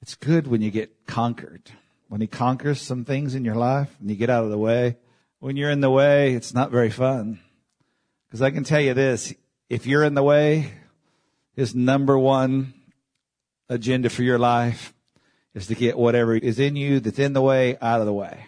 It's good when you get conquered. When he conquers some things in your life and you get out of the way. When you're in the way, it's not very fun. Because I can tell you this, if you're in the way, his number one agenda for your life is to get whatever is in you that's in the way out of the way.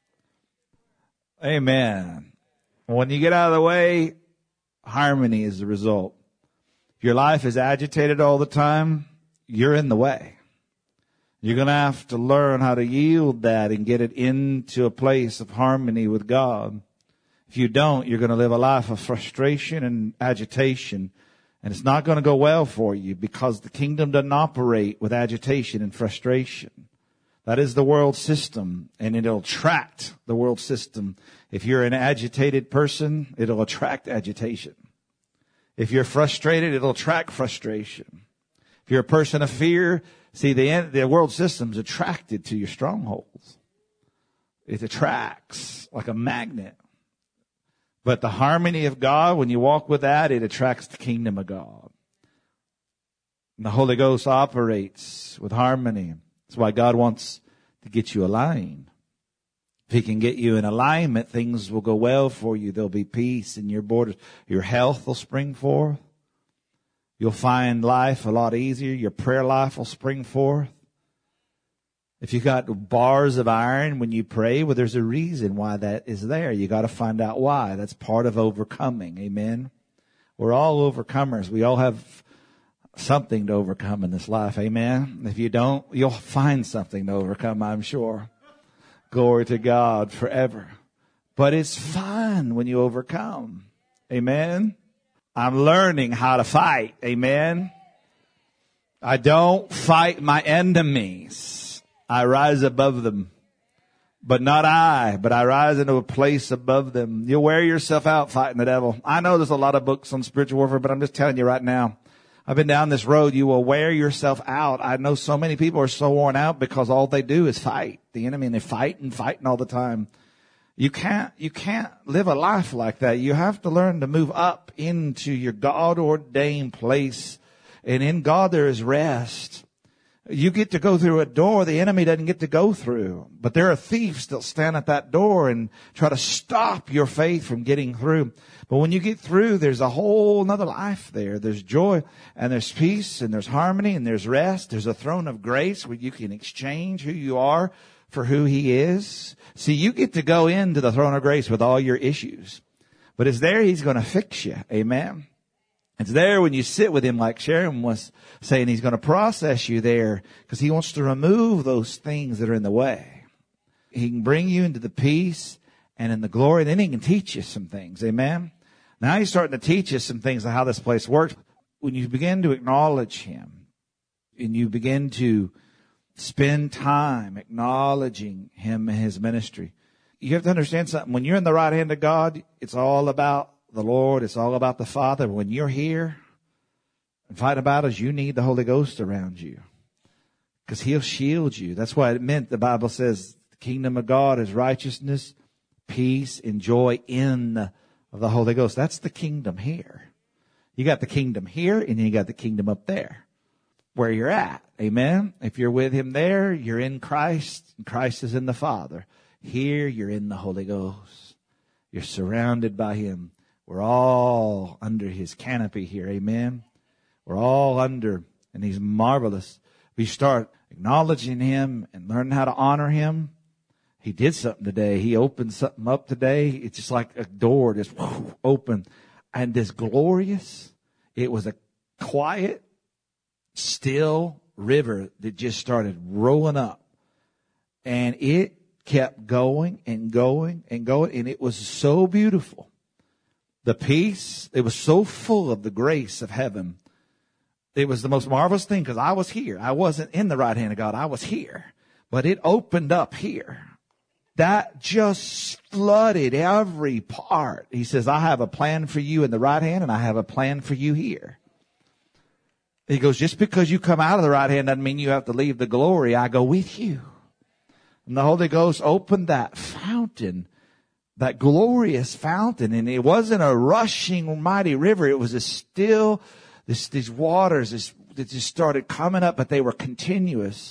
Amen. When you get out of the way, harmony is the result. If your life is agitated all the time, you're in the way. You're going to have to learn how to yield that and get it into a place of harmony with God. If you don't, you're going to live a life of frustration and agitation. And it's not going to go well for you because the kingdom doesn't operate with agitation and frustration. That is the world system, and it'll attract the world system. If you're an agitated person, it'll attract agitation. If you're frustrated, it'll attract frustration. If you're a person of fear, see, the world system's attracted to your strongholds. It attracts like a magnet. But the harmony of God, when you walk with that, it attracts the kingdom of God. And the Holy Ghost operates with harmony. That's why God wants to get you aligned. If he can get you in alignment, things will go well for you. There'll be peace in your borders. Your health will spring forth. You'll find life a lot easier. Your prayer life will spring forth. If you got bars of iron when you pray, well, there's a reason why that is there. You got to find out why. That's part of overcoming. Amen. We're all overcomers. We all have something to overcome in this life. Amen. If you don't, you'll find something to overcome, I'm sure. Glory to God forever. But it's fun when you overcome. Amen. I'm learning how to fight. Amen. I don't fight my enemies. I rise above them. But not I, but I rise into a place above them. You'll wear yourself out fighting the devil. I know there's a lot of books on spiritual warfare, but I'm just telling you right now, I've been down this road. You will wear yourself out. I know so many people are so worn out because all they do is fight the enemy, and they're fighting all the time. You can't live a life like that. You have to learn to move up into your God-ordained place. And in God there is rest. You get to go through a door the enemy doesn't get to go through. But there are thieves that stand at that door and try to stop your faith from getting through. But when you get through, there's a whole nother life there. There's joy and there's peace and there's harmony and there's rest. There's a throne of grace where you can exchange who you are for who he is. See, you get to go into the throne of grace with all your issues. But it's there he's going to fix you. Amen. It's there when you sit with him, like Sharon was saying, he's going to process you there because he wants to remove those things that are in the way. He can bring you into the peace and in the glory. Then he can teach you some things. Amen. Now he's starting to teach you some things of how this place works. When you begin to acknowledge him and you begin to spend time acknowledging him and his ministry, you have to understand something. When you're in the right hand of God, it's all about the Lord. It's all about the Father. When you're here and fighting battles, you need the Holy Ghost around you because he'll shield you. That's why it meant the Bible says the kingdom of God is righteousness, peace, and joy in the Holy Ghost. That's the kingdom here. You got the kingdom here and you got the kingdom up there where you're at. Amen. If you're with him there, you're in Christ and Christ is in the Father. Here you're in the Holy Ghost. You're surrounded by him. We're all under his canopy here. Amen. We're all under, and he's marvelous. We start acknowledging him and learning how to honor him. He did something today. He opened something up today. It's just like a door just open. And this glorious, it was a quiet, still river that just started rolling up. And it kept going and going and going. And it was so beautiful. The peace, it was so full of the grace of heaven. It was the most marvelous thing because I was here. I wasn't in the right hand of God. I was here. But it opened up here. That just flooded every part. He says, I have a plan for you in the right hand and I have a plan for you here. He goes, just because you come out of the right hand doesn't mean you have to leave the glory. I go with you. And the Holy Ghost opened that fountain, that glorious fountain. And it wasn't a rushing mighty river. It was a still, these waters that just started coming up, but they were continuous.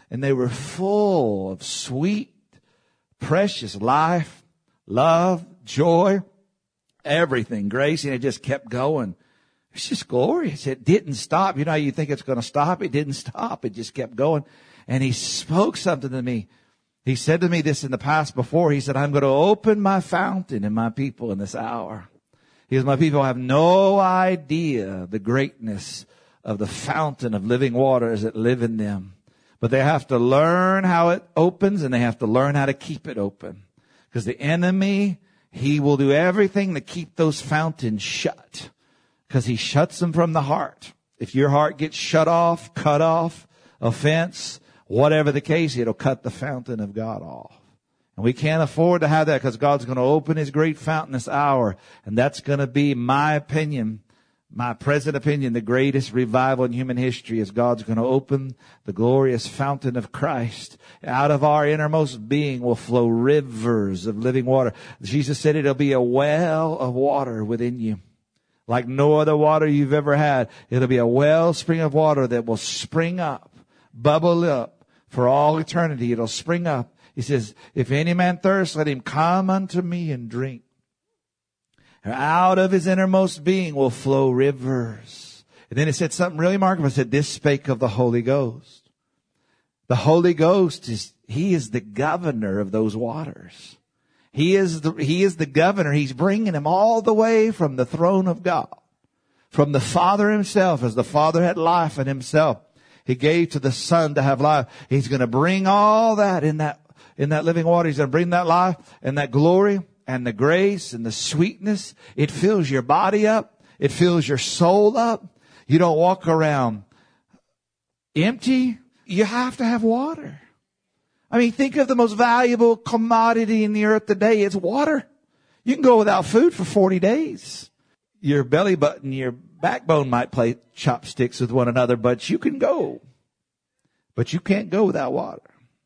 and they were full of sweet, precious life, love, joy, everything, grace, and it just kept going. It's just glorious. It didn't stop. You know how you think it's going to stop? It didn't stop. It just kept going. And he spoke something to me. He said to me this in the past before. He said, I'm going to open my fountain in my people in this hour. He says, my people have no idea the greatness of the fountain of living waters that live in them. But they have to learn how it opens, and they have to learn how to keep it open. Because the enemy, he will do everything to keep those fountains shut. Because he shuts them from the heart. If your heart gets shut off, cut off, offense, whatever the case, it'll cut the fountain of God off. And we can't afford to have that, because God's going to open his great fountain this hour. And that's going to be, my opinion, my present opinion, the greatest revival in human history, is God's going to open the glorious fountain of Christ. Out of our innermost being will flow rivers of living water. Jesus said it'll be a well of water within you. Like no other water you've ever had. It'll be a wellspring of water that will spring up, bubble up for all eternity. It'll spring up. He says, if any man thirst, let him come unto me and drink. And out of his innermost being will flow rivers. And then it said something really remarkable. It said, this spake of the Holy Ghost. The Holy Ghost he is the governor of those waters. He is the governor. He's bringing him all the way from the throne of God, from the Father himself. As the Father had life in himself, he gave to the Son to have life. He's going to bring all that in that living water. He's going to bring that life and that glory and the grace and the sweetness. It fills your body up. It fills your soul up. You don't walk around empty. You have to have water. I mean, think of the most valuable commodity in the earth today. It's water. You can go without food for 40 days. Your belly button, your backbone might play chopsticks with one another, but you can go. But you can't go without water.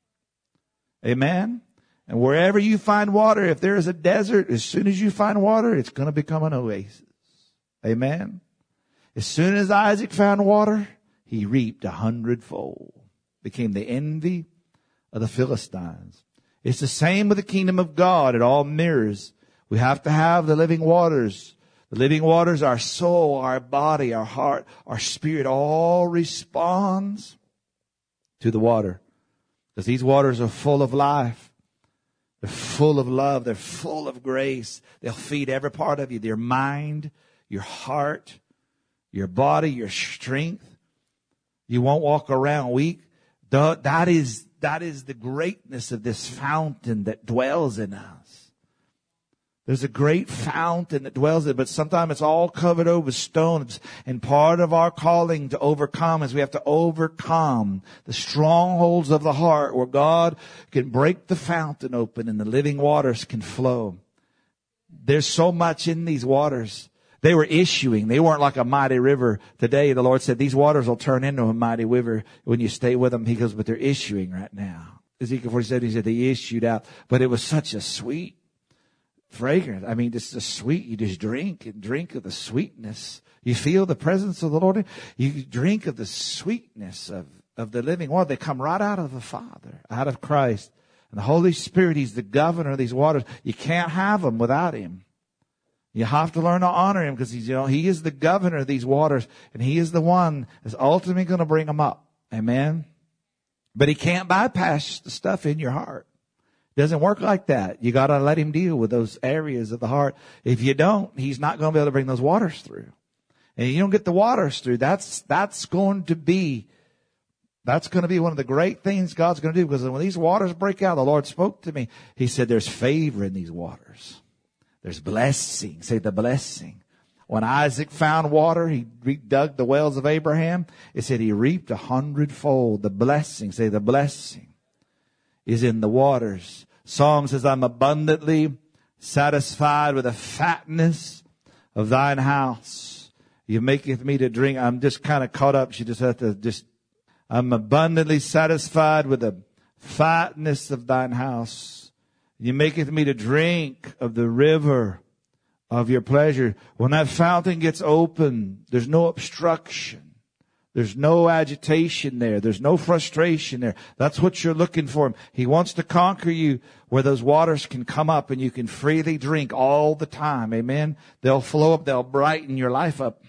Amen? And wherever you find water, if there is a desert, as soon as you find water, it's going to become an oasis. Amen? As soon as Isaac found water, he reaped 100-fold. Became the envy of the Philistines. It's the same with the kingdom of God. It all mirrors. We have to have the living waters. The living waters, our soul, our body, our heart, our spirit, all responds to the water. Because these waters are full of life. They're full of love. They're full of grace. They'll feed every part of you. Your mind, your heart, your body, your strength. You won't walk around weak. That is the greatness of this fountain that dwells in us. There's a great fountain that dwells in it, but sometimes it's all covered over with stones. And part of our calling to overcome is we have to overcome the strongholds of the heart, where God can break the fountain open and the living waters can flow. There's so much in these waters. They were issuing. They weren't like a mighty river. Today, the Lord said, these waters will turn into a mighty river when you stay with them. He goes, but they're issuing right now. Ezekiel 47, he said they issued out. But it was such a sweet fragrance. I mean, just the sweet. You just drink and drink of the sweetness. You feel the presence of the Lord. You drink of the sweetness of the living water. They come right out of the Father, out of Christ. And the Holy Spirit, he's the governor of these waters. You can't have them without him. You have to learn to honor him, because he is the governor of these waters, and he is the one that's ultimately going to bring them up. Amen. But he can't bypass the stuff in your heart. It doesn't work like that. You got to let him deal with those areas of the heart. If you don't, he's not going to be able to bring those waters through. And you don't get the waters through. That's going to be one of the great things God's going to do, because when these waters break out, the Lord spoke to me. He said, there's favor in these waters. There's blessing. Say the blessing. When Isaac found water, he dug the wells of Abraham. It said he reaped 100-fold. The blessing. Say the blessing is in the waters. Psalm says, I'm abundantly satisfied with the fatness of thine house. You maketh me to drink. I'm just kind of caught up. She just had to I'm abundantly satisfied with the fatness of thine house. You maketh me to drink of the river of your pleasure. When that fountain gets open, there's no obstruction. There's no agitation there. There's no frustration there. That's what you're looking for. He wants to conquer you where those waters can come up and you can freely drink all the time. Amen. They'll flow up. They'll brighten your life up.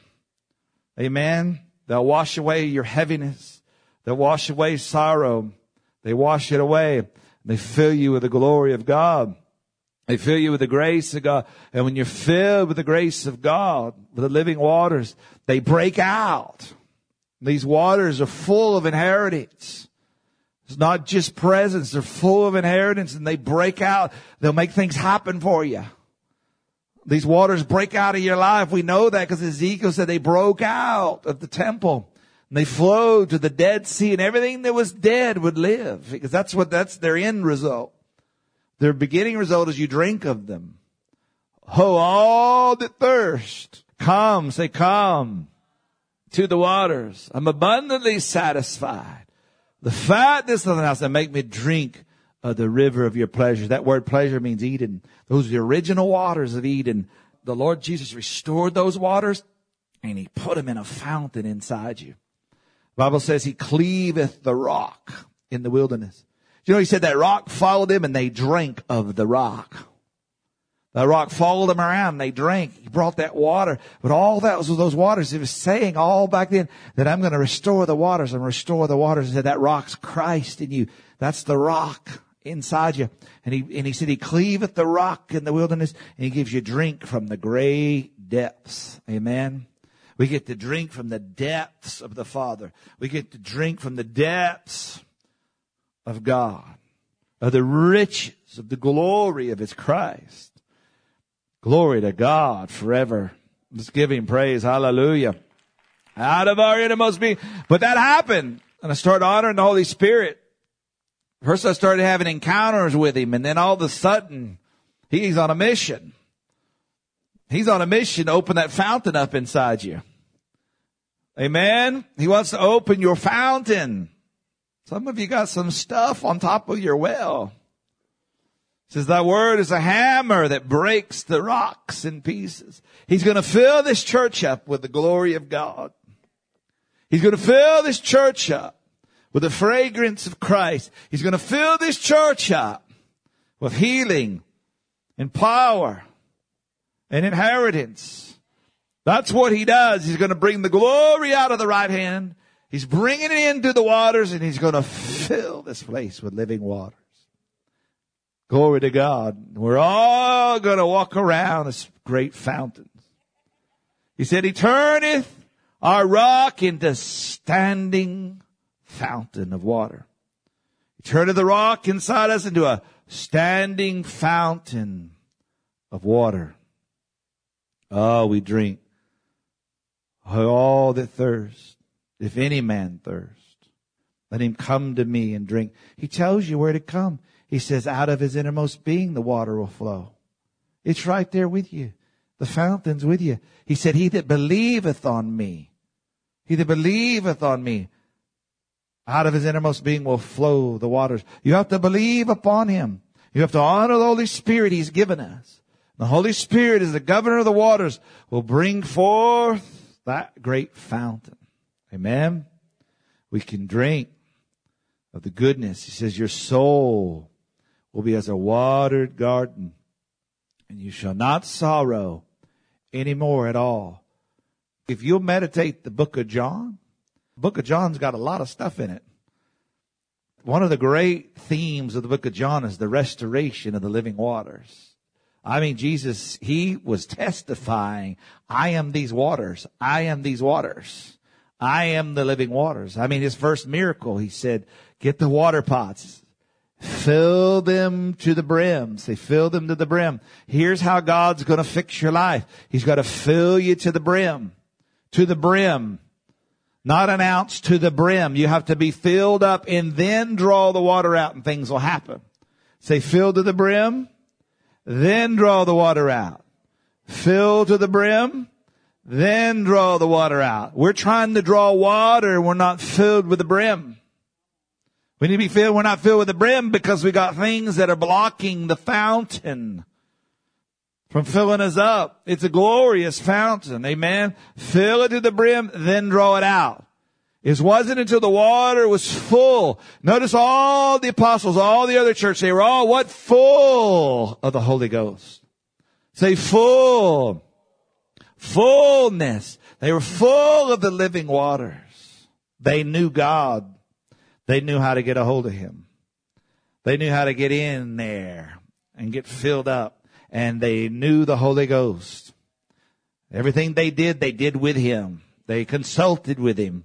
Amen. They'll wash away your heaviness. They'll wash away sorrow. They wash it away. They fill you with the glory of God. They fill you with the grace of God. And when you're filled with the grace of God, with the living waters, they break out. These waters are full of inheritance. It's not just presence. They're full of inheritance and they break out. They'll make things happen for you. These waters break out of your life. We know that because Ezekiel said they broke out of the temple and they flowed to the Dead Sea and everything that was dead would live, because that's their end result. Their beginning result is you drink of them. Ho, all that thirst, come, say come to the waters. I'm abundantly satisfied. The fatness of the house that make me drink of the river of your pleasures. That word pleasure means Eden. Those are the original waters of Eden. The Lord Jesus restored those waters and he put them in a fountain inside you. The Bible says he cleaveth the rock in the wilderness. You know, he said that rock followed him and they drank of the rock. The rock followed them around and they drank. He brought that water. But all that was those waters. He was saying all back then that I'm going to restore the waters. I'm going to restore the waters. He said that rock's Christ in you. That's the rock inside you. And he said he cleaveth the rock in the wilderness and he gives you drink from the great depths. Amen. We get to drink from the depths of the Father. We get to drink from the depths of God, of the riches of the glory of his Christ. Glory to God forever. Let's give him praise. Hallelujah. Out of our innermost being. But that happened. And I started honoring the Holy Spirit. First I started having encounters with him. And then all of a sudden, he's on a mission. He's on a mission to open that fountain up inside you. Amen. He wants to open your fountain. Some of you got some stuff on top of your well. It says that word is a hammer that breaks the rocks in pieces. He's going to fill this church up with the glory of God. He's going to fill this church up with the fragrance of Christ. He's going to fill this church up with healing and power and inheritance. That's what he does. He's going to bring the glory out of the right hand. He's bringing it into the waters and he's going to fill this place with living waters. Glory to God. We're all going to walk around as great fountains. He said, he turneth our rock into standing fountain of water. He turneth the rock inside us into a standing fountain of water. Oh, we drink. All that thirst, if any man thirst, let him come to me and drink. He tells you where to come. He says, out of his innermost being, the water will flow. It's right there with you. The fountain's with you. He said, he that believeth on me, out of his innermost being will flow the waters. You have to believe upon him. You have to honor the Holy Spirit he's given us. The Holy Spirit, as the governor of the waters, will bring forth that great fountain. Amen. We can drink of the goodness. He says, your soul will be as a watered garden, and you shall not sorrow any more at all. If you'll meditate the book of John, the book of John's got a lot of stuff in it. One of the great themes of the book of John is the restoration of the living waters. I mean, Jesus, he was testifying, I am these waters. I am these waters. I am the living waters. I mean, his first miracle, he said, get the water pots. Fill them to the brim. Say, fill them to the brim. Here's how God's going to fix your life. He's got to fill you to the brim. To the brim. Not an ounce, to the brim. You have to be filled up and then draw the water out and things will happen. Say, fill to the brim, then draw the water out. Fill to the brim, then draw the water out. We're trying to draw water. We're not filled with the brim. We need to be filled. We're not filled with the brim because we got things that are blocking the fountain from filling us up. It's a glorious fountain. Amen. Fill it to the brim, then draw it out. It wasn't until the water was full. Notice all the apostles, all the other church, they were all what? Full of the Holy Ghost. Say full. Fullness. They were full of the living waters. They knew God. They knew how to get a hold of Him. They knew how to get in there and get filled up. And they knew the Holy Ghost. Everything they did with Him. They consulted with Him.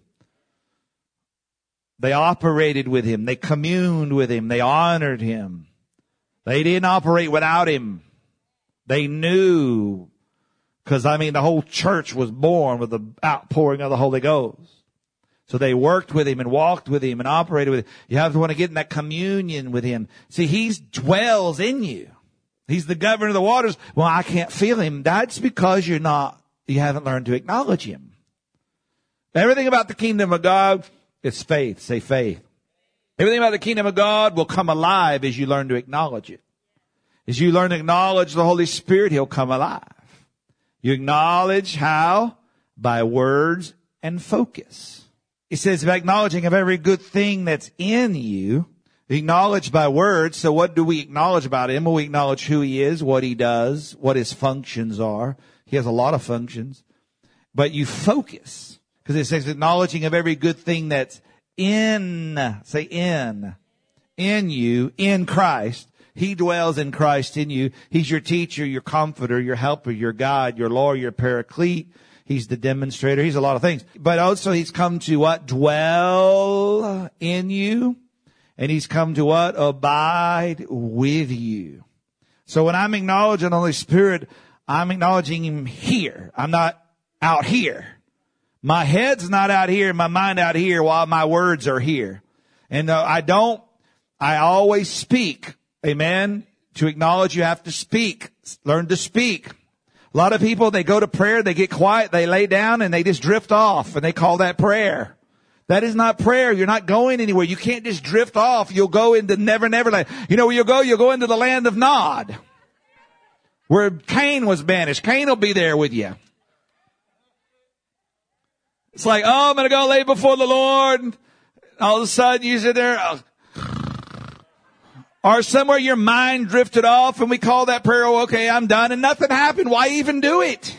They operated with Him. They communed with Him. They honored Him. They didn't operate without Him. They knew, because the whole church was born with the outpouring of the Holy Ghost. So they worked with Him and walked with Him and operated with Him. You have to want to get in that communion with Him. See, He dwells in you. He's the governor of the waters. Well, I can't feel Him. That's because you haven't learned to acknowledge Him. Everything about the kingdom of God, it's faith. Say faith. Everything about the kingdom of God will come alive as you learn to acknowledge it. As you learn to acknowledge the Holy Spirit, He'll come alive. You acknowledge how? By words and focus. It says by acknowledging of every good thing that's in you. Acknowledge by words. So what do we acknowledge about Him? Well, we acknowledge who He is, what He does, what His functions are. He has a lot of functions. But you focus. Because it says acknowledging of every good thing that's in you, in Christ. He dwells in Christ in you. He's your teacher, your comforter, your helper, your guide, your lawyer, your paraclete. He's the demonstrator. He's a lot of things. But also He's come to what? Dwell in you. And He's come to what? Abide with you. So when I'm acknowledging the Holy Spirit, I'm acknowledging Him here. I'm not out here. My head's not out here, my mind out here while my words are here. And I always speak. Amen. To acknowledge, you have to speak. Learn to speak. A lot of people, they go to prayer, they get quiet, they lay down, and they just drift off, and they call that prayer. That is not prayer. You're not going anywhere. You can't just drift off. You'll go into Never Land. You know where you'll go? You'll go into the land of Nod, where Cain was banished. Cain will be there with you. It's like, oh, I'm going to go lay before the Lord. All of a sudden, you sit there. Or somewhere your mind drifted off and we call that prayer, oh, okay, I'm done, and nothing happened. Why even do it?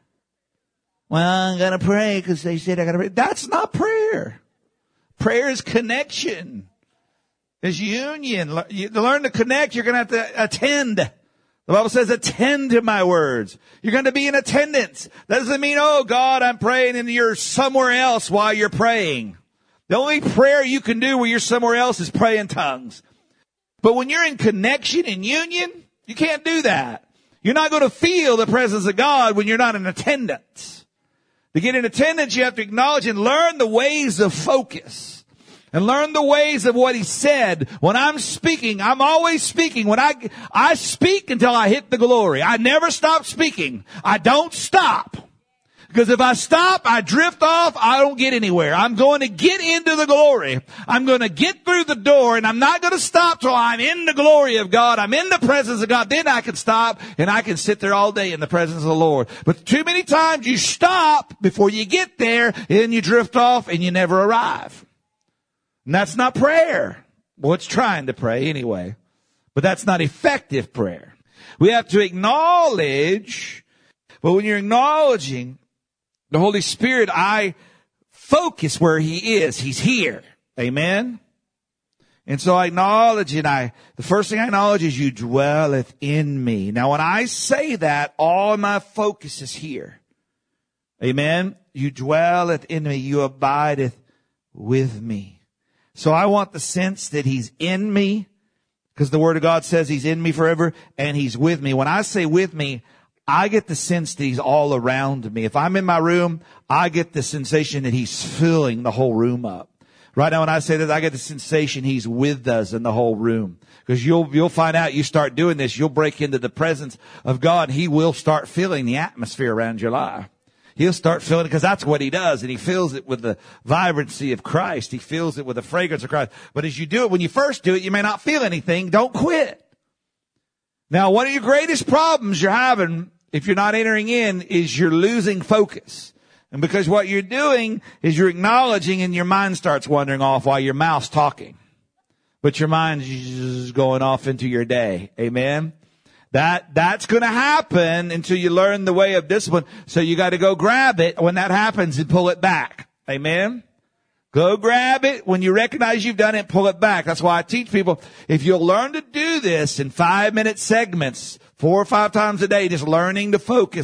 Well, I'm going to pray because they said I got to pray. That's not prayer. Prayer is connection. It's union. To learn to connect, you're going to have to attend. The Bible says, attend to my words. You're going to be in attendance. That doesn't mean, oh, God, I'm praying and you're somewhere else while you're praying. The only prayer you can do where you're somewhere else is pray in tongues. But when you're in connection and union, you can't do that. You're not going to feel the presence of God when you're not in attendance. To get in attendance, you have to acknowledge and learn the ways of focus. And learn the ways of what He said. When I'm speaking, I'm always speaking. When I speak until I hit the glory. I never stop speaking. I don't stop. Because if I stop, I drift off, I don't get anywhere. I'm going to get into the glory. I'm going to get through the door, and I'm not going to stop till I'm in the glory of God. I'm in the presence of God. Then I can stop, and I can sit there all day in the presence of the Lord. But too many times you stop before you get there, and then you drift off, and you never arrive. And that's not prayer. Well, it's trying to pray anyway. But that's not effective prayer. We have to acknowledge, but when you're acknowledging the Holy Spirit, I focus where He is. He's here. Amen? And so I acknowledge it. The first thing I acknowledge is you dwelleth in me. Now when I say that, all my focus is here. Amen? You dwelleth in me. You abideth with me. So I want the sense that He's in me, because the Word of God says He's in me forever, and He's with me. When I say with me, I get the sense that He's all around me. If I'm in my room, I get the sensation that He's filling the whole room up. Right now when I say that, I get the sensation He's with us in the whole room. Because you'll find out, you start doing this, you'll break into the presence of God, and He will start filling the atmosphere around your life. He'll start filling it, because that's what He does. And He fills it with the vibrancy of Christ. He fills it with the fragrance of Christ. But as you do it, when you first do it, you may not feel anything. Don't quit. Now, one of your greatest problems you're having, if you're not entering in, is you're losing focus. And because what you're doing is you're acknowledging and your mind starts wandering off while your mouth's talking. But your mind's just going off into your day. Amen? That's gonna happen until you learn the way of discipline. So you gotta go grab it when that happens and pull it back. Amen? Go grab it. When you recognize you've done it, pull it back. That's why I teach people, if you'll learn to do this in 5-minute segments, 4 or 5 times a day, just learning to focus.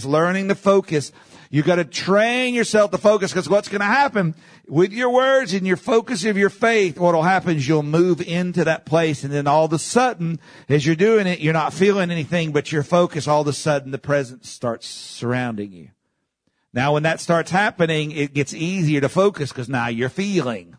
You got to train yourself to focus, because what's going to happen with your words and your focus of your faith, what will happen is you'll move into that place, and then all of a sudden, as you're doing it, you're not feeling anything, but your focus, all of a sudden, the presence starts surrounding you. Now, when that starts happening, it gets easier to focus because now you're feeling.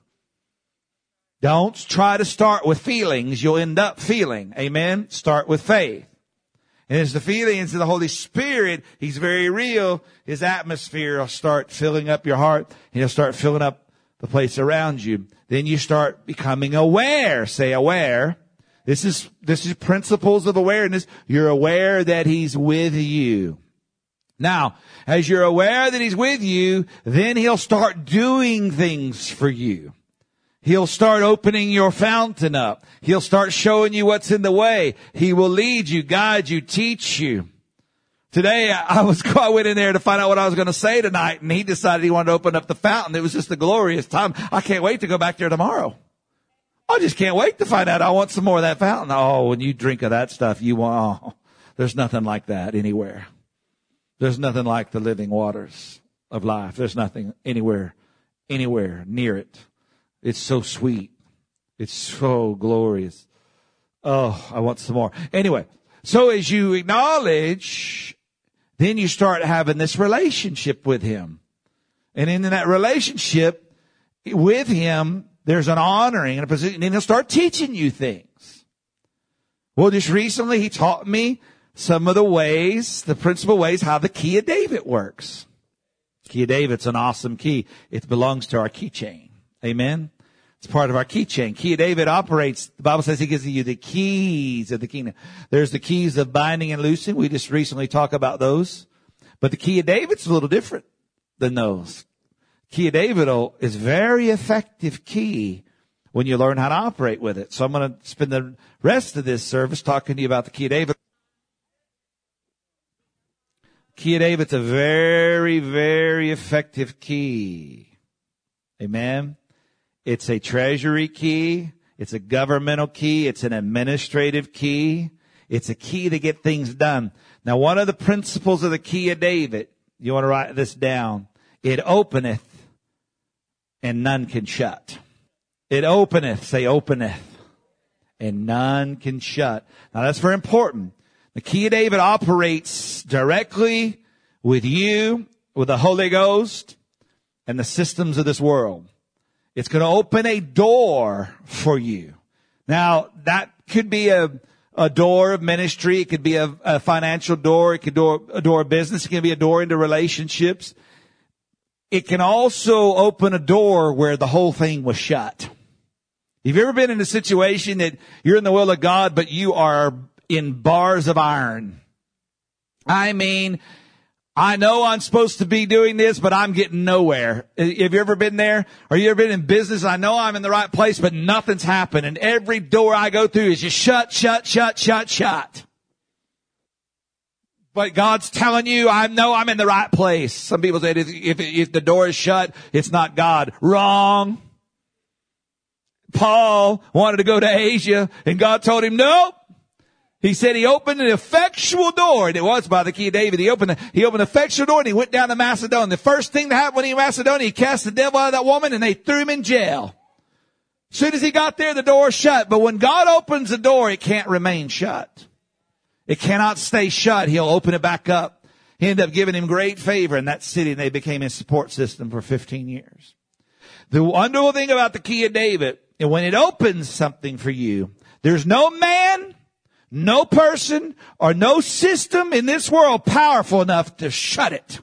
Don't try to start with feelings. You'll end up feeling. Amen? Start with faith. And as the feelings of the Holy Spirit, He's very real. His atmosphere will start filling up your heart, and He'll start filling up the place around you. Then you start becoming aware. Say aware. This is principles of awareness. You're aware that He's with you. Now, as you're aware that He's with you, then He'll start doing things for you. He'll start opening your fountain up. He'll start showing you what's in the way. He will lead you, guide you, teach you. Today, I went in there to find out what I was going to say tonight, and he decided he wanted to open up the fountain. It was just a glorious time. I can't wait to go back there tomorrow. I just can't wait to find out. I want some more of that fountain. Oh, when you drink of that stuff, there's nothing like that anywhere. There's nothing like the living waters of life. There's nothing anywhere near it. It's so sweet. It's so glorious. Oh, I want some more. Anyway, so as you acknowledge, then you start having this relationship with Him. And in that relationship with Him, there's an honoring and a position, and He'll start teaching you things. Well, just recently He taught me some of the principal ways how the key of David works. Key of David's an awesome key. It belongs to our keychain. Amen. It's part of our keychain. Key of David operates, the Bible says He gives you the keys of the kingdom. There's the keys of binding and loosing. We just recently talked about those. But the key of David's a little different than those. Key of David is very effective key when you learn how to operate with it. So I'm going to spend the rest of this service talking to you about the key of David. Key of David's a very, very effective key. Amen. It's a treasury key. It's a governmental key. It's an administrative key. It's a key to get things done. Now, one of the principles of the key of David, you want to write this down. It openeth and none can shut. It openeth, say openeth, and none can shut. Now, that's very important. The key of David operates directly with you, with the Holy Ghost, and the systems of this world. It's going to open a door for you. Now, that could be a door of ministry. It could be a financial door. It could be a door of business. It can be a door into relationships. It can also open a door where the whole thing was shut. Have you ever been in a situation that you're in the will of God, but you are in bars of iron? I mean, I know I'm supposed to be doing this, but I'm getting nowhere. Have you ever been there? Or you ever been in business? I know I'm in the right place, but nothing's happened. And every door I go through is just shut, shut, shut, shut, shut. But God's telling you, I know I'm in the right place. Some people say if the door is shut, it's not God. Wrong. Paul wanted to go to Asia, and God told him, nope. He said he opened an effectual door, and it was by the key of David. He opened an effectual door, and he went down to Macedonia. The first thing that happened when he went to Macedonia, he cast the devil out of that woman, and they threw him in jail. As soon as he got there, the door shut. But when God opens the door, it can't remain shut. It cannot stay shut. He'll open it back up. He ended up giving him great favor in that city, and they became his support system for 15 years. The wonderful thing about the key of David, and when it opens something for you, there's no man, no person, or no system in this world powerful enough to shut it.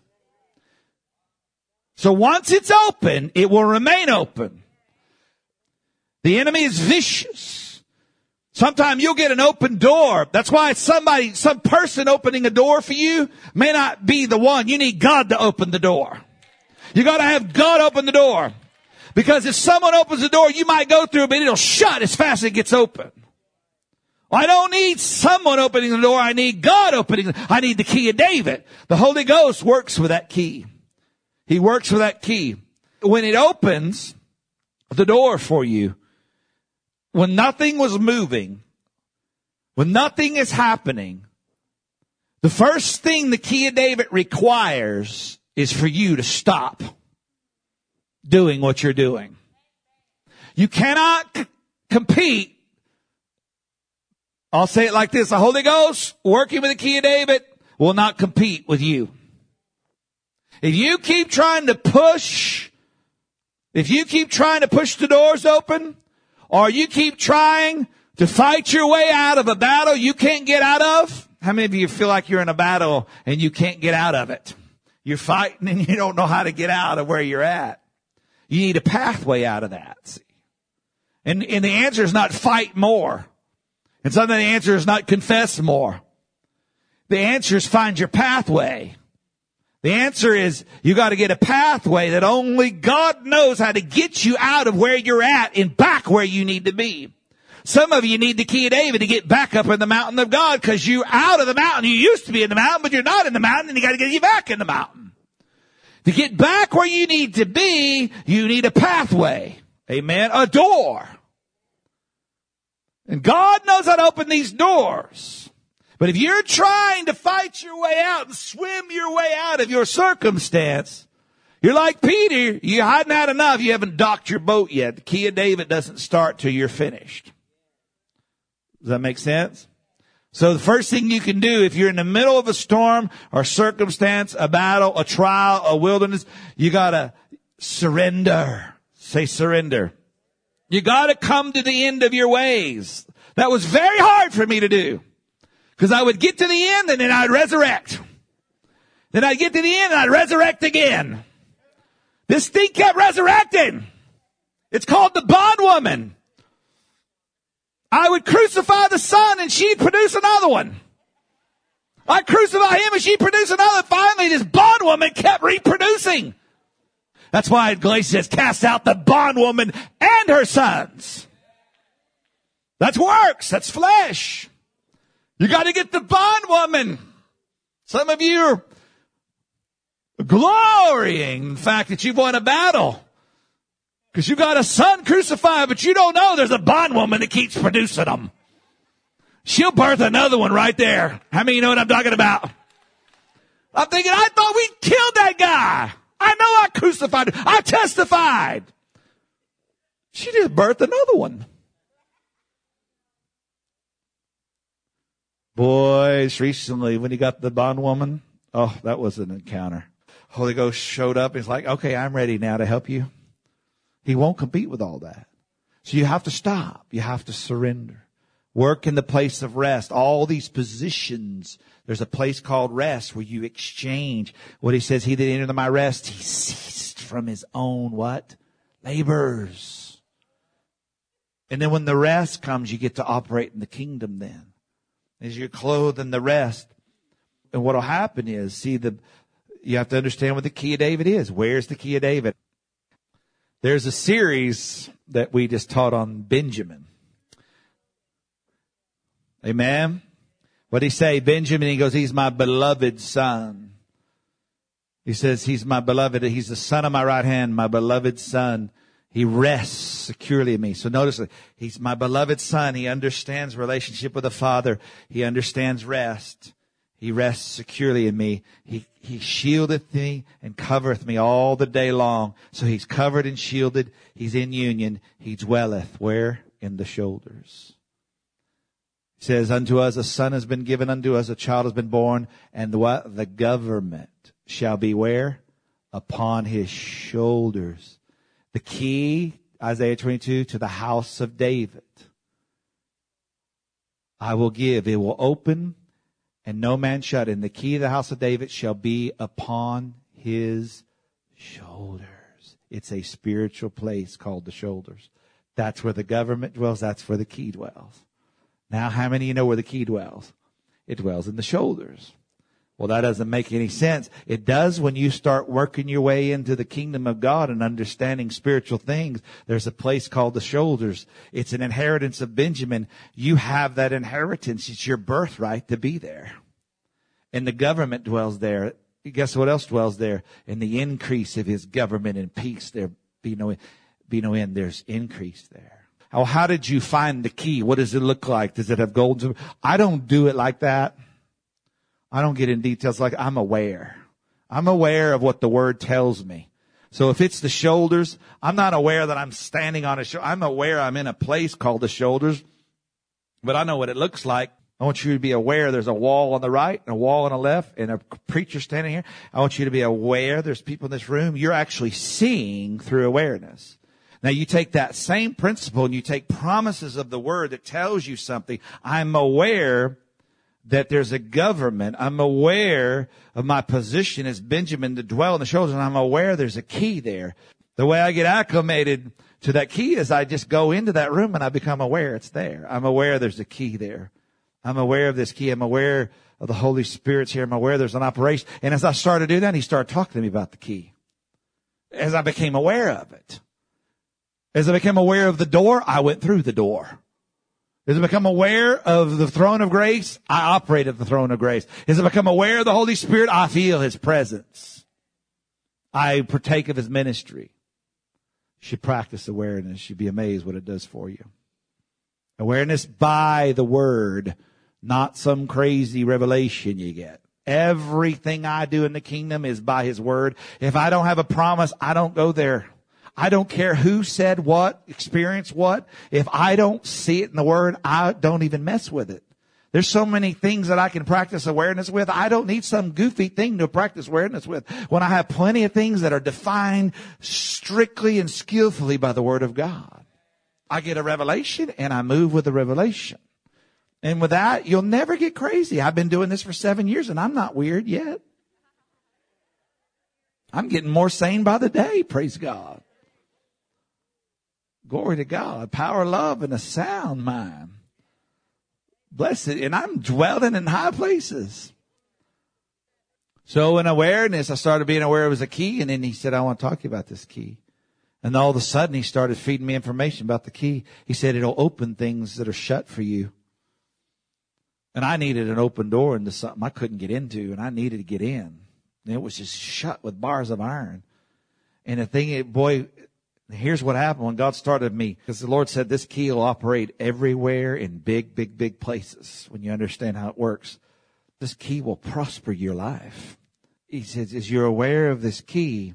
So once it's open, it will remain open. The enemy is vicious. Sometimes you'll get an open door. That's why some person opening a door for you may not be the one. You need God to open the door. You got to have God open the door. Because if someone opens the door, you might go through, but it'll shut as fast as it gets open. I don't need someone opening the door. I need God opening. I need the key of David. The Holy Ghost works with that key. He works with that key. When it opens the door for you, when nothing was moving, when nothing is happening, the first thing the key of David requires is for you to stop doing what you're doing. You cannot compete. I'll say it like this. The Holy Ghost, working with the key of David, will not compete with you. If you keep trying to push the doors open, or you keep trying to fight your way out of a battle you can't get out of, how many of you feel like you're in a battle and you can't get out of it? You're fighting and you don't know how to get out of where you're at. You need a pathway out of that. See? And the answer is not fight more. And sometimes the answer is not confess more. The answer is find your pathway. The answer is you got to get a pathway that only God knows how to get you out of where you're at and back where you need to be. Some of you need the key of David to get back up in the mountain of God because you're out of the mountain. You used to be in the mountain, but you're not in the mountain, and you got to get you back in the mountain. To get back where you need to be, you need a pathway. Amen. A door. And God knows how to open these doors. But if you're trying to fight your way out and swim your way out of your circumstance, you're like Peter. You hadn't had enough. You haven't docked your boat yet. The key of David doesn't start till you're finished. Does that make sense? So the first thing you can do if you're in the middle of a storm or circumstance, a battle, a trial, a wilderness, you gotta surrender. Say surrender. You gotta come to the end of your ways. That was very hard for me to do. Because I would get to the end and then I'd resurrect. Then I'd get to the end and I'd resurrect again. This thing kept resurrecting. It's called the bondwoman. I would crucify the son and she'd produce another one. I'd crucify him and she'd produce another. Finally, this bondwoman kept reproducing. That's why Galatians says, cast out the bondwoman and her sons. That's works. That's flesh. You got to get the bondwoman. Some of you are glorying in the fact that you've won a battle. Because you got a son crucified, but you don't know there's a bondwoman that keeps producing them. She'll birth another one right there. How many know what I'm talking about? I'm thinking, I thought we killed that guy. I know I crucified him. I testified. She just birthed another one. Boys, recently when he got the bondwoman, oh, that was an encounter. Holy Ghost showed up. He's like, okay, I'm ready now to help you. He won't compete with all that. So you have to stop. You have to surrender. Work in the place of rest. All these positions, there's a place called rest where you exchange. What he says, he that entered my rest, he ceased from his own what? Labors. And then when the rest comes, you get to operate in the kingdom then. As you're clothed in the rest. And what will happen is, you have to understand what the key of David is. Where's the key of David? There's a series that we just taught on Benjamin. Amen. What did he say? Benjamin, he goes, he's my beloved son. He says, he's my beloved. He's the son of my right hand, my beloved son. He rests securely in me. So notice, he's my beloved son. He understands relationship with the Father. He understands rest. He rests securely in me. He shieldeth me and covereth me all the day long. So he's covered and shielded. He's in union. He dwelleth where? In the shoulders. He says, unto us a son has been given, unto us a child has been born, and what? The government shall be where? Upon his shoulders. The key, Isaiah 22, to the house of David. I will give. It will open and no man shut. And the key of the house of David shall be upon his shoulders. It's a spiritual place called the shoulders. That's where the government dwells. That's where the key dwells. Now, how many of you know where the key dwells? It dwells in the shoulders. Well, that doesn't make any sense. It does when you start working your way into the kingdom of God and understanding spiritual things. There's a place called the shoulders. It's an inheritance of Benjamin. You have that inheritance. It's your birthright to be there. And the government dwells there. Guess what else dwells there? In the increase of his government and peace, there be no end. There's increase there. Oh, how did you find the key? What does it look like? Does it have gold? I don't do it like that. I don't get in details. Like, I'm aware. I'm aware of what the word tells me. So if it's the shoulders, I'm not aware that I'm standing on a shoulder. I'm aware I'm in a place called the shoulders, but I know what it looks like. I want you to be aware there's a wall on the right and a wall on the left and a preacher standing here. I want you to be aware there's people in this room. You're actually seeing through awareness. Now you take that same principle and you take promises of the word that tells you something. I'm aware that there's a government. I'm aware of my position as Benjamin to dwell in the shoulders, and I'm aware there's a key there. The way I get acclimated to that key is I just go into that room and I become aware it's there. I'm aware there's a key there. I'm aware of this key. I'm aware of the Holy Spirit's here. I'm aware there's an operation. And as I started to do that, he started talking to me about the key. As I became aware of it. As I became aware of the door, I went through the door. As I become aware of the throne of grace, I operate at the throne of grace. As I become aware of the Holy Spirit, I feel his presence. I partake of his ministry. You should practice awareness. You'd be amazed what it does for you. Awareness by the word, not some crazy revelation you get. Everything I do in the kingdom is by his word. If I don't have a promise, I don't go there. I don't care who said what, experienced what. If I don't see it in the word, I don't even mess with it. There's so many things that I can practice awareness with. I don't need some goofy thing to practice awareness with when I have plenty of things that are defined strictly and skillfully by the word of God. I get a revelation and I move with the revelation. And with that, you'll never get crazy. I've been doing this for 7 years and I'm not weird yet. I'm getting more sane by the day, praise God. Glory to God. Power, love, and a sound mind. Blessed. And I'm dwelling in high places. So in awareness, I started being aware it was a key. And then he said, I want to talk to you about this key. And all of a sudden, he started feeding me information about the key. He said, it'll open things that are shut for you. And I needed an open door into something I couldn't get into. And I needed to get in. And it was just shut with bars of iron. And the thing, boy, here's what happened when God started me. Because the Lord said this key will operate everywhere in big, big, big places. When you understand how it works, this key will prosper your life. He says, as you're aware of this key,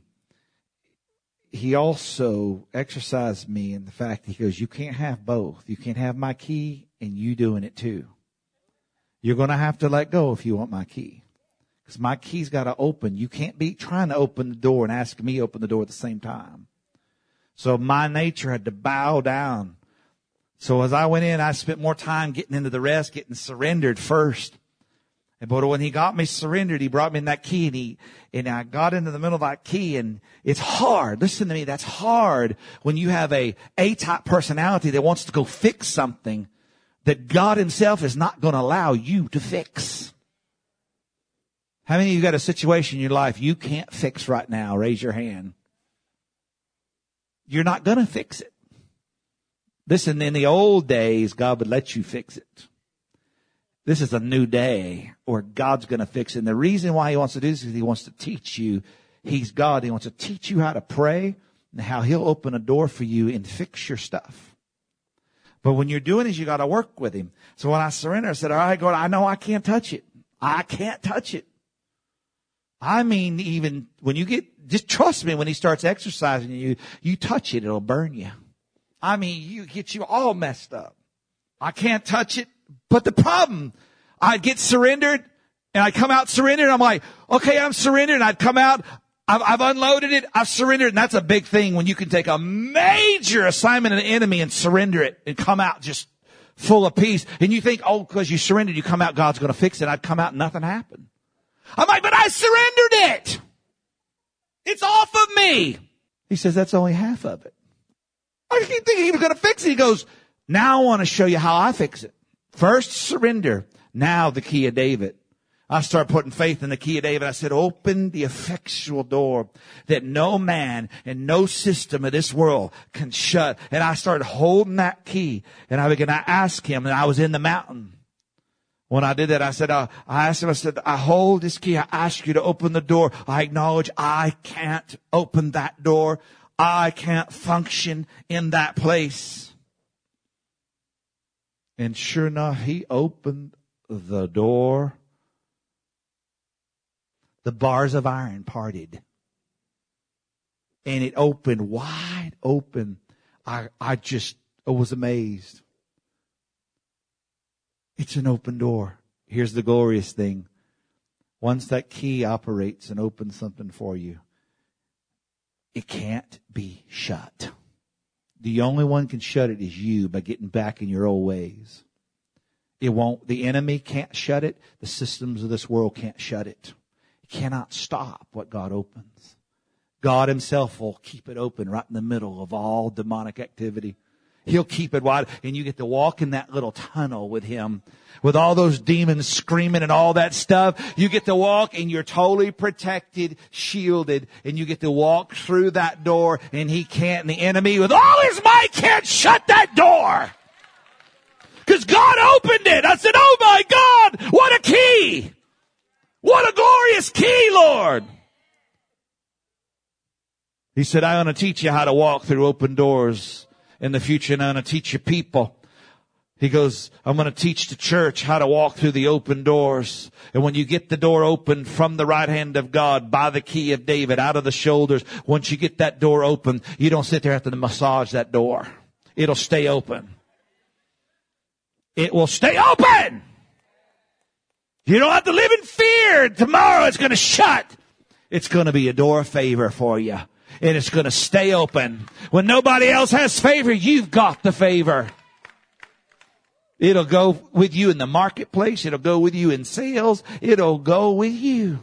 he also exercised me in the fact that he goes, you can't have both. You can't have my key and you doing it too. You're going to have to let go if you want my key. Because my key's got to open. You can't be trying to open the door and ask me to open the door at the same time. So my nature had to bow down. So as I went in, I spent more time getting into the rest, getting surrendered first. But when he got me surrendered, he brought me in that key and I got into the middle of that key and it's hard. Listen to me. That's hard when you have a A-type personality that wants to go fix something that God himself is not going to allow you to fix. How many of you got a situation in your life you can't fix right now? Raise your hand. You're not going to fix it. Listen, in the old days, God would let you fix it. This is a new day where God's going to fix it. And the reason why he wants to do this is he wants to teach you. He's God. He wants to teach you how to pray and how he'll open a door for you and fix your stuff. But when you're doing this, you got to work with him. So when I surrendered, I said, all right, God, I know I can't touch it. I can't touch it. I mean, even when you just trust me, when he starts exercising you, you touch it, it'll burn you. I mean, you get you all messed up. I can't touch it. But the problem, I'd get surrendered and I'd come out surrendered. And I'm like, okay, I'm surrendered. And I'd come out. I've unloaded it. I've surrendered. And that's a big thing when you can take a major assignment of the enemy and surrender it and come out just full of peace. And you think, oh, because you surrendered, you come out, God's going to fix it. I'd come out and nothing happened. I'm like, but I surrendered it. It's off of me. He says, that's only half of it. I keep thinking he was going to fix it. He goes, now I want to show you how I fix it. First, surrender. Now the key of David. I started putting faith in the key of David. I said, open the effectual door that no man and no system of this world can shut. And I started holding that key, and I began to ask him, and I was in the mountain. When I did that, I said, I asked him, I said, I hold this key. I ask you to open the door. I acknowledge I can't open that door. I can't function in that place. And sure enough, he opened the door. The bars of iron parted. And it opened wide open. I was amazed. It's an open door. Here's the glorious thing. Once that key operates and opens something for you, it can't be shut. The only one can shut it is you by getting back in your old ways. It won't. The enemy can't shut it. The systems of this world can't shut it. Cannot stop what God opens. God himself will keep it open right in the middle of all demonic activity. He'll keep it wide, and you get to walk in that little tunnel with him, with all those demons screaming and all that stuff. You get to walk, and you're totally protected, shielded, and you get to walk through that door, and he can't, and the enemy with all his might can't shut that door. Because God opened it. I said, oh my God, what a key. What a glorious key, Lord. He said, I'm going to teach you how to walk through open doors in the future, and I'm going to teach you people. He goes, I'm going to teach the church how to walk through the open doors. And when you get the door open from the right hand of God by the key of David out of the shoulders, once you get that door open, you don't sit there after to massage that door. It'll stay open. It will stay open. You don't have to live in fear. Tomorrow it's going to shut. It's going to be a door of favor for you. And it's going to stay open. When nobody else has favor, you've got the favor. It'll go with you in the marketplace. It'll go with you in sales. It'll go with you.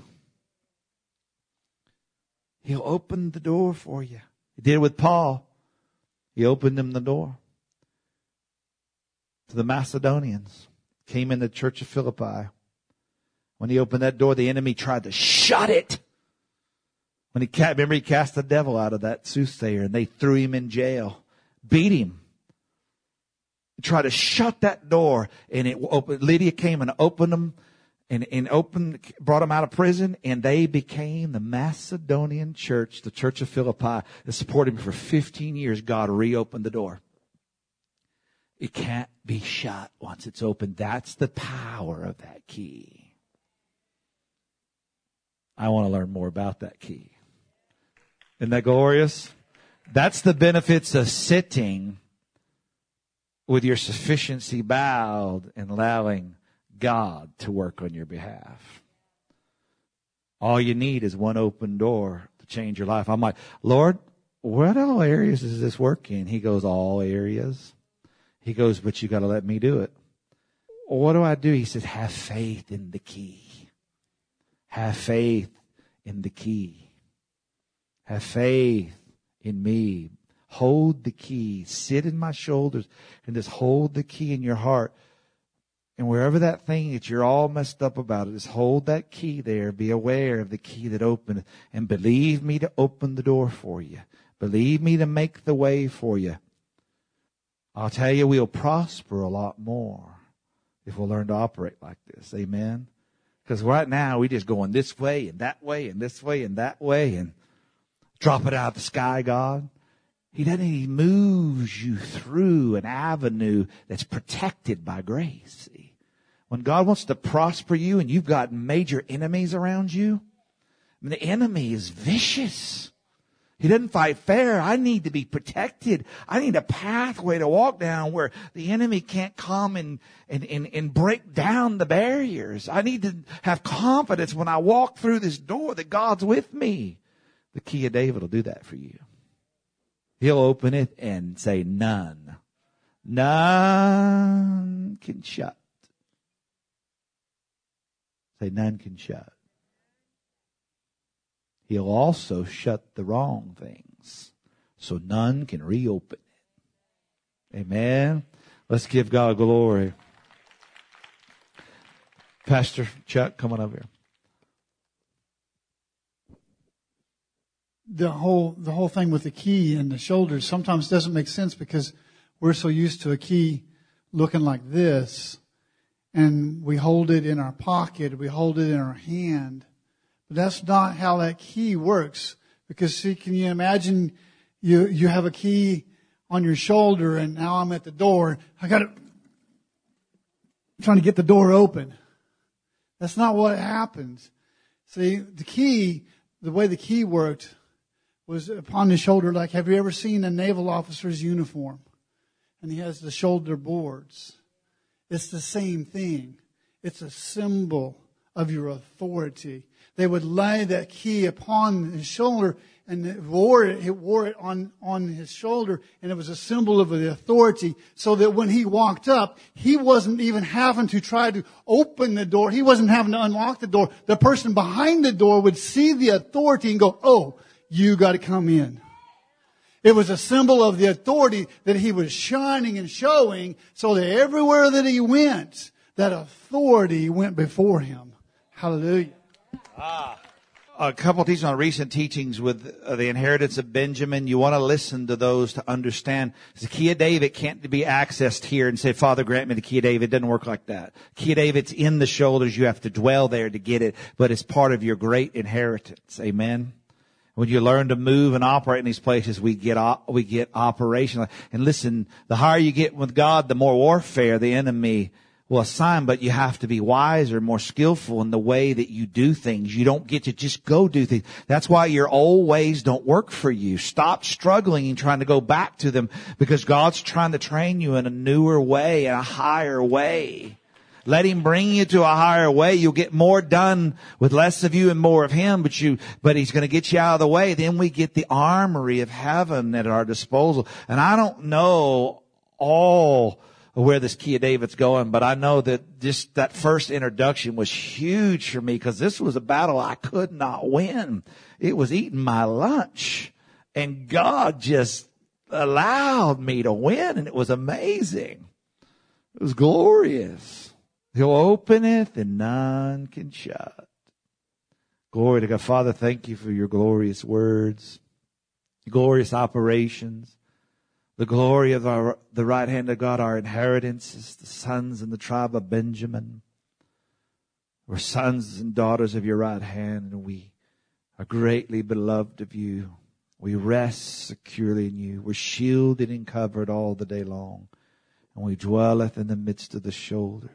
He'll open the door for you. He did it with Paul. He opened him the door. To the Macedonians. Came in the church of Philippi. When he opened that door, the enemy tried to shut it. When he cast the devil out of that soothsayer, and they threw him in jail, beat him. He tried to shut that door, and it opened. Lydia came and opened them, brought them out of prison, and they became the Macedonian church, the church of Philippi, that supported him for 15 years. God reopened the door. It can't be shut once it's open. That's the power of that key. I want to learn more about that key. Isn't that glorious? That's the benefits of sitting with your sufficiency bowed and allowing God to work on your behalf. All you need is one open door to change your life. I'm like, Lord, what all areas does this work in? He goes, all areas. He goes, but you got to let me do it. What do I do? He says, have faith in the key. Have faith in the key. Have faith in me. Hold the key. Sit in my shoulders and just hold the key in your heart. And wherever that thing that you're all messed up about it, just hold that key there. Be aware of the key that opened. And believe me to open the door for you. Believe me to make the way for you. I'll tell you, we'll prosper a lot more if we'll learn to operate like this. Amen? Because right now, we're just going this way and that way and this way and that way and drop it out of the sky, God. He moves you through an avenue that's protected by grace. See? When God wants to prosper you and you've got major enemies around you, I mean, the enemy is vicious. He doesn't fight fair. I need to be protected. I need a pathway to walk down where the enemy can't come and break down the barriers. I need to have confidence when I walk through this door that God's with me. The key of David will do that for you. He'll open it and say, none can shut. Say, none can shut. He'll also shut the wrong things, so none can reopen it. Amen. Let's give God glory. Pastor Chuck, come on over here. The whole thing with the key and the shoulders sometimes doesn't make sense because we're so used to a key looking like this, and we hold it in our pocket, we hold it in our hand. But that's not how that key works. Because see, can you imagine you have a key on your shoulder and now I'm at the door. I'm trying to get the door open. That's not what happens. See, the way the key worked was upon the shoulder. Like, have you ever seen a naval officer's uniform? And he has the shoulder boards. It's the same thing. It's a symbol of your authority. They would lay that key upon his shoulder, and he wore it on his shoulder, and it was a symbol of the authority, so that when he walked up, he wasn't even having to try to open the door. He wasn't having to unlock the door. The person behind the door would see the authority and go, "Oh, you got to come in." It was a symbol of the authority that he was shining and showing, so that everywhere that he went, that authority went before him. Hallelujah. A couple of teachings on recent teachings with the inheritance of Benjamin. You want to listen to those to understand. The key of David can't be accessed here and say, "Father, grant me the key of David." It doesn't work like that. Key of David's in the shoulders. You have to dwell there to get it, but it's part of your great inheritance. Amen. When you learn to move and operate in these places, we get operational. And listen, the higher you get with God, the more warfare the enemy will assign, but you have to be wiser, more skillful in the way that you do things. You don't get to just go do things. That's why your old ways don't work for you. Stop struggling and trying to go back to them, because God's trying to train you in a newer way, in a higher way. Let Him bring you to a higher way. You'll get more done with less of you and more of Him, but He's going to get you out of the way. Then we get the armory of heaven at our disposal. And I don't know all where this key of David's going, but I know that just that first introduction was huge for me, because this was a battle I could not win. It was eating my lunch, and God just allowed me to win, and it was amazing. It was glorious. He'll openeth and none can shut. Glory to God. Father, thank you for your glorious words, glorious operations. The glory of the right hand of God, our inheritance is the sons in the tribe of Benjamin. We're sons and daughters of your right hand, and we are greatly beloved of you. We rest securely in you. We're shielded and covered all the day long, and we dwelleth in the midst of the shoulders.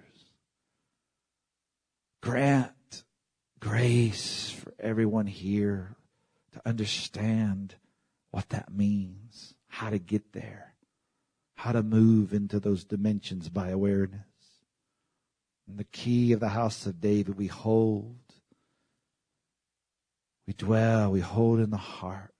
Grant grace for everyone here to understand what that means. How to get there, how to move into those dimensions by awareness. And the key of the house of David we hold, we dwell, we hold in the heart.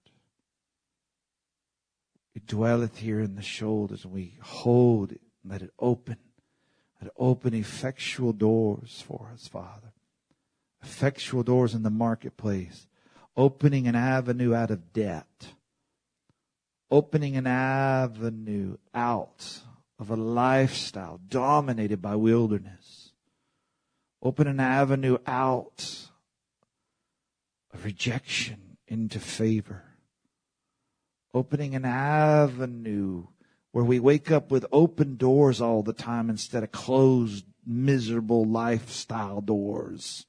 It dwelleth here in the shoulders, and we hold it, and let it open. Let it open effectual doors for us, Father. Effectual doors in the marketplace, opening an avenue out of debt. Opening an avenue out of a lifestyle dominated by wilderness. Open an avenue out of rejection into favor. Opening an avenue where we wake up with open doors all the time instead of closed, miserable lifestyle doors.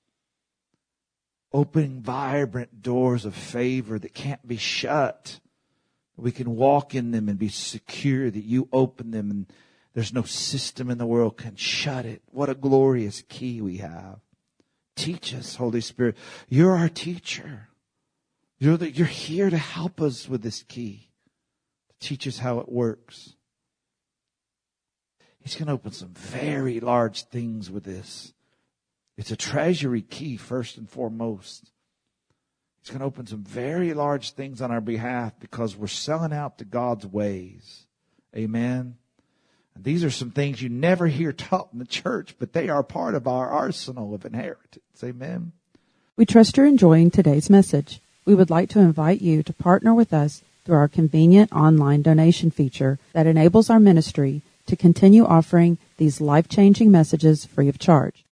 Opening vibrant doors of favor that can't be shut. We can walk in them and be secure that you open them, and there's no system in the world can shut it. What a glorious key we have. Teach us, Holy Spirit. You're our teacher. You're here to help us with this key. To teach us how it works. He's going to open some very large things with this. It's a treasury key first and foremost. He's going to open some very large things on our behalf because we're selling out to God's ways. Amen. And these are some things you never hear taught in the church, but they are part of our arsenal of inheritance. Amen. We trust you're enjoying today's message. We would like to invite you to partner with us through our convenient online donation feature that enables our ministry to continue offering these life-changing messages free of charge.